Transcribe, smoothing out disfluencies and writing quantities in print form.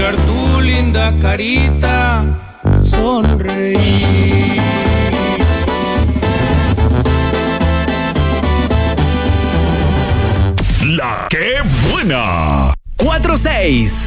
mirar tu linda carita, sonreír. La que buena. 4-6.